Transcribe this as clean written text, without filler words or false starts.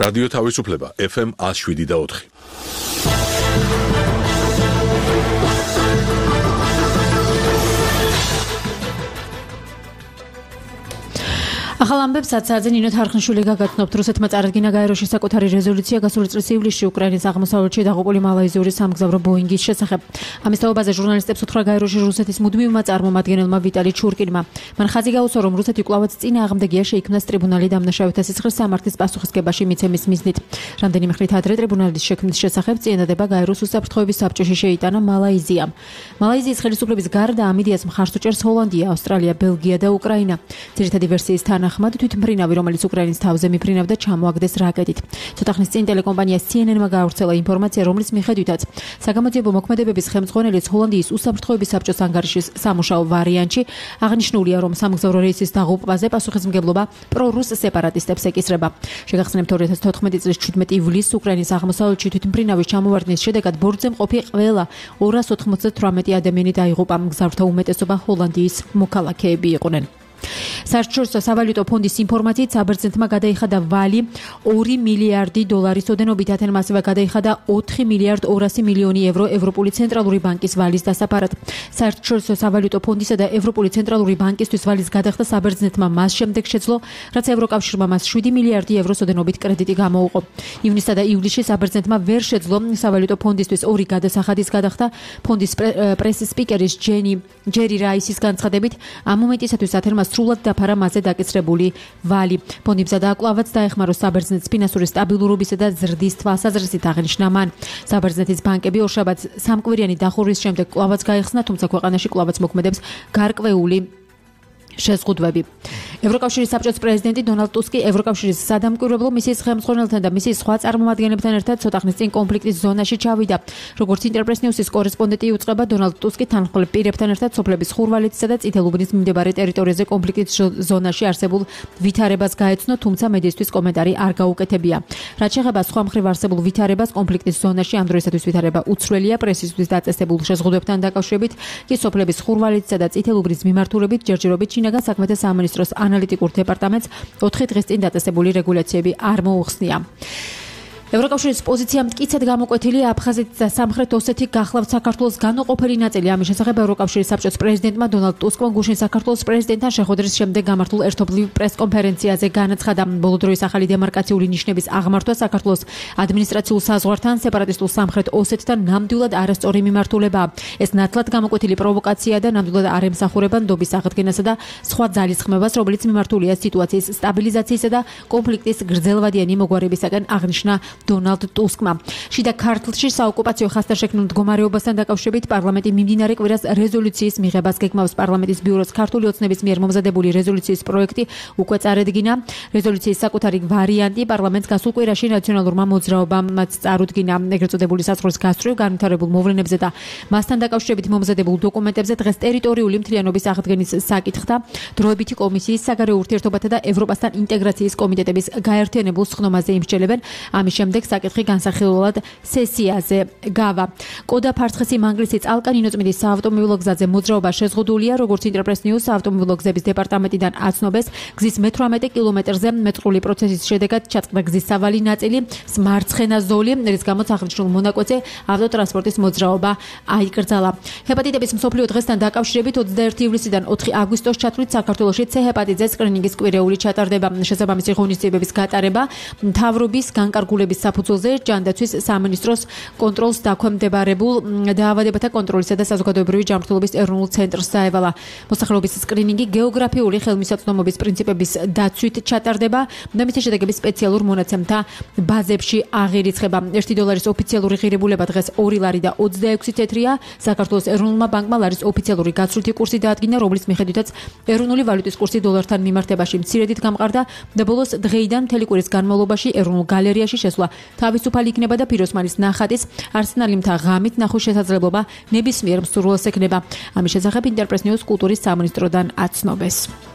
რადიო თავისუფლება FM 107.4. ახალ ამბებს საცაძე ნინო თარხნიშვილი გაგაცნობთ. რუსეთმა წარადგინა გაეროში საკუთარი რეზოლუცია გასული წლის ივლისში უკრაინის აღმოსავლეთში დაღუპული მალაიზიური სამგზავრო ბოინგის შესახებ. ამის თაობაზე ჟურნალისტებს უთხრა გაეროში რუსეთის მუდმივმა წარმომადგენელმა ვიტალი ჩურკინმა. მან ხაზი გაუსვა, რომ რუსეთი კვლავაც წინააღმდეგია შეიქმნას ტრიბუნალი დამნაშავეთა სისხლის სამართლის პასუხისგებაში მიცემის მიზნით. რამდენიმე ხნით ადრე ტრიბუნალის შექმნის შესახებ წინადადება გაეროს უსაფრთხოების საბჭოში შეიტანა მალაიზიამ. მალაიზიის ხელისუფლების გარდა ამ იდეას მხარს უჭერს ჰოლანდია, ავსტრალია, ბელგია და უკრაინა. ძირითადი ვერსიის თანახმად თვითმფრინავი, რომელიც უკრაინის თავზე მიფრინავდა, ჩამოაგდეს რაკეტით. ცოტა ხნის წინ ტელეკომპანია CNN-მა გაავრცელა ინფორმაცია, რომლის მიხედვითაც საგამოძიებო მოქმედებების ხელმძღვანელიც ჰოლანდიის უსაფრთხოების საბჭოს ანგარიშის სამუშაო ვარიანტში აღნიშნულია, რომ სამგზავრო რეისის დაღუპვაზე პასუხისმგებლობა პრორუს სეპარატისტებს ეკისრება. შეგახსენებთ 2014 წლის 17 ივლისს უკრაინის აღმოსავლეთში თვითმფრინავის ჩამოვარდნის შედეგად ბორცვზე მყოფი ყველა 298 ადამიანი დაიღუპა. მგზავრთა უმეტესობა ჰოლანდიის მოქალაქეები იყვნენ. საერთაშორისო სავალუტო ფონდის ინფორმაციით საბერძნეთმა გადაიხადა ვალი 2 მილიარდი დოლარის ოდენობით, ათენმა ასევე გადაიხადა 4 მილიარდ 200 მილიონი ევრო ევროპული ცენტრალური ბანკის ვალის დასაფარად. საერთაშორისო სავალუტო ფონდისა და ევროპული ცენტრალური ბანკისთვის ვალის გადახდა საბერძნეთმა მას შემდეგ შეძლო, რაც ევროკავშირმა მას 7 მილიარდი ევროს ოდენობით კრედიტი გამოუყო. ივნისსა და ივლისში საბერძნეთმა ვერ შეძლო სავალუტო ფონდისთვის ორი გადასახადის გადახდა. ფონდის პრესის სპიკერის ჯერი რაისის განცხადებით, ამ მომენტისათვის ათენმა სრულად დაფარა მასზე დაკისრებული ვალი. ფონდი მზადა კვლავაც დაეხმაროს საბერძნეთს ფინანსური სტაბილურობისა და ზრდის თვალსაზრისით, აღნიშნა მან. საბერძნეთის ბანკები ორშაბათს სამკვირიანი დახურვის შემდეგ კვლავაც გაიხსნა, თუმცა ქვეყანაში კვლავაც მოქმედებს გარკვეული შეზღუდვები. ევროკავშირის საბჭოს პრეზიდენტი დონალდ ტუსკი ევროკავშირის სადამკვირვებლო მისიის ხელმძღვანელთან და მისიის სხვა წარმომადგენლებთან ერთად ცოტა ხნის წინ კონფლიქტის ზონაში ჩავიდა. როგორც ინტერპრეს ნიუსის კორესპონდენტი იუწყება, დონალდ ტუსკი თანმხლებ პირებთან ერთად სოფლების ხურვალეთისა და წითელუბნის მიმდებარე ტერიტორიაზე კონფლიქტის ზონაში არსებულ ვითარებას გაეცნო, თუმცა მედიისთვის კომენტარი არ გაუკეთებია. რაც შეეხება სხვა მხრივ არსებულ ვითარებას კონფლიქტის ზონაში, ამ დროისათვის ვითარება უცვლელია. პრესისთვის დაწესებულ შეზღუდვებთან დაკავშირებით კი სოფლების ხურვალეთისა და წითელუბნის მიმართულებით ჯერჯერობით ჩინაგან საქმეთა სამინისტროს ანალიტიკურ დეპარტამენტს 4 დღის წინ დაწესებული რეგულაციები არ მოუხსნია. ევროკავშირის პოზიცია მტკიცედ გამოკვეთილია. აფხაზეთი და სამხრეთ ოსეთი გახლავთ საქართველოს განუყოფელი ნაწილი. ამის შესახებ ევროკავშირის საბჭოს პრეზიდენტმა დონალდ ტუსკმა გუშინ საქართველოს პრეზიდენტთან შეხვედრის შემდეგ გამართულ ერთობლივ პრესკონფერენციაზე განაცხადა, ბოლო დროის ახალი დემარკაციული ნიშნების აღმართვა საქართველოს ადმინისტრაციულ საზღვართან სეპარატისტულ სამხრეთ ოსეთთან ნამდვილად არასწორი მიმართულებაა. ეს ნათლად გამოკვეთილი პროვოკაცია და ნამდვილად არ ემსახურება ნდობის აღდგენასა და სხვა ძალისხმევას, რომელიც მიმართულია სიტუაციის სტაბილიზაციისა და კონფლიქტის გრძელვადიანი მოგვარებისაგან, აღნიშნა დონალდ ტუსკმა. შიდა ქართლში საოკუპაციო ხასიათშექმნილ მდგომარეობასთან დაკავშირებით პარლამენტი მიმდინარე კვირას რეზოლუციის მიღებას გეგმავს. პარლამენტის ბიუროს ქართული ოცნების მიერ მომზადებული რეზოლუციის პროექტი უკვე წარედგინა. რეზოლუციის საკუთარი ვარიანტი პარლამენტს გასულ კვირაში ნაციონალურმა მოძრაობამაც წარუდგინა. ეგრეთ წოდებული საზღვრის გასწვრივ განვითარებულ მოვლენებზე და მასთან დაკავშირებით მომზადებულ დოკუმენტებზე დღეს ტერიტორიული მთლიანობის აღდგენის საკითხთა დროებითი კომისიის საგარეო ურთიერთობათა და ევროპასთან ინტეგრაციის კომიტეტების გაერთიანებულ სხდომაზე იმსჯელებენ. ამის შემდეგ საკითხი განსახილველად სესიაზე გავა. კოდა ფარცხესი მანგლისი წალკა ნინოწმინდის საავტომობილო გზაზე მოძრაობა შეზღუდულია, როგორც ინტერპრეს ნიუს საავტომობილო გზების დეპარტამენტიდან აცნობეს, გზის მე-18 კილომეტრზე მეწყრული პროცესის შედეგად ჩაწყდა გზის სავალი ნაწილი, მარცხენა ზოლი, რის გამოც აღნიშნულ მონაკვეთზე ავტოტრანსპორტის მოძრაობა აიკრძალა. ჰეპატიტების მსოფლიო დღესთან დაკავშირებით 21 ივლისიდან 4 აგვისტოს ჩათვლით საქართველოში C ჰეპატიტის სკრინინგის კვირეული ჩატარდება. შესაბამისი ღონისძიებების გატარება მთავრობის განკარგულების საფუძველზე ჯანდაცვის სამინისტროს კონტროლს დაქვემდებარებულ დაავადებათა კონტროლისა და საზოგადოებრივი ჯანმრთელობის ეროვნულ ცენტრს დაევალა. მოსახლეობის სკრინინგი გეოგრაფიული ხელმისაწვდომობის პრინციპების დაცვით ჩატარდება და მისი შედეგები სპეციალურ მონაცემთა ბაზებში აღირიცხება. $1 ოფიციალური ღირებულება დღეს 2 ლარი და 26 ცენტრია. საქართველოს ეროვნულმა ბანკმა ლარის ოფიციალური გაცვლითი კურსი დაადგინა, რომლის მიხედვითაც ეროვნული ვალუტის კურსი დოლართან მიმართებაში მცირედით გამყარდა და ბოლოს დღეიდან მთელი კვირის განმავლობაში ეროვნულ გალერეაში შესვლა თავისუფალი იქნება და ფიროსმანის ნახატის არსენალი მთა ღამით ნახვის შესაძლებლობა ნებისმიერ მსურველს ექნება. ამის შესახებ ინტერპრეს ნიუს კულტურის სამინისტროდან აცნობეს.